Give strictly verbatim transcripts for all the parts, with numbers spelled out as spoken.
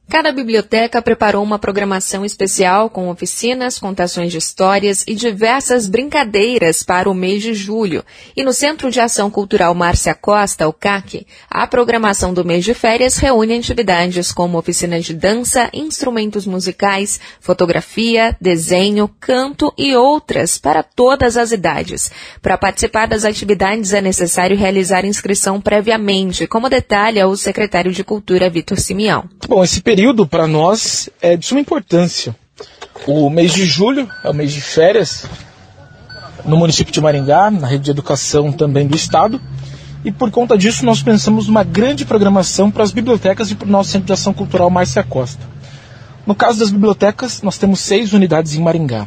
Cada biblioteca preparou uma programação especial com oficinas, contações de histórias e diversas brincadeiras para o mês de julho. E no Centro de Ação Cultural Márcia Costa, o C A C, a programação do mês de férias reúne atividades como oficinas de dança, instrumentos musicais, fotografia, desenho, canto e outras para todas as idades. Para participar das atividades é necessário realizar inscrição previamente, como detalha o secretário de Cultura, Vitor Simeão. Bom, esse período para nós é de suma importância. O mês de julho é o mês de férias no município de Maringá, na rede de educação também do estado, e por conta disso nós pensamos numa grande programação para as bibliotecas e para o nosso Centro de Ação Cultural Márcia Costa. No caso das bibliotecas, nós temos seis unidades em Maringá,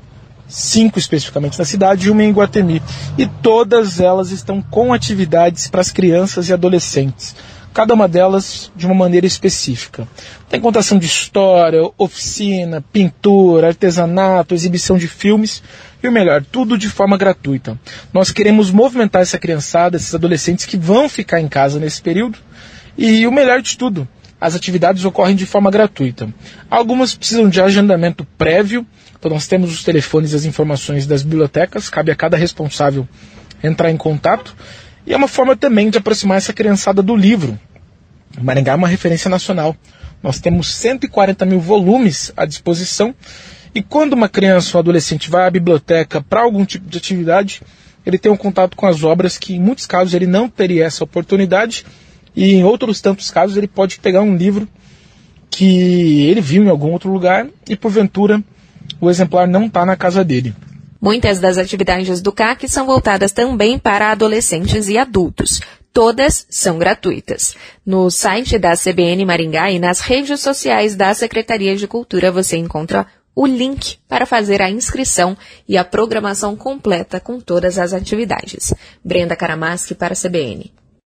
cinco especificamente na cidade e uma em Iguatemi, e todas elas estão com atividades para as crianças e adolescentes, cada uma delas de uma maneira específica. Tem contação de história, oficina, pintura, artesanato, exibição de filmes e o melhor, tudo de forma gratuita. Nós queremos movimentar essa criançada, esses adolescentes que vão ficar em casa nesse período e o melhor de tudo, as atividades ocorrem de forma gratuita. Algumas precisam de agendamento prévio, então nós temos os telefones e as informações das bibliotecas, cabe a cada responsável entrar em contato. E é uma forma também de aproximar essa criançada do livro. Maringá é uma referência nacional. Nós temos cento e quarenta mil volumes à disposição. E quando uma criança ou adolescente vai à biblioteca para algum tipo de atividade, ele tem um contato com as obras que, em muitos casos, ele não teria essa oportunidade. E, em outros tantos casos, ele pode pegar um livro que ele viu em algum outro lugar e, porventura, o exemplar não está na casa dele. Muitas das atividades do C A C são voltadas também para adolescentes e adultos. Todas são gratuitas. No site da C B N Maringá e nas redes sociais da Secretaria de Cultura você encontra o link para fazer a inscrição e a programação completa com todas as atividades. Brenda Karamaschi para a C B N.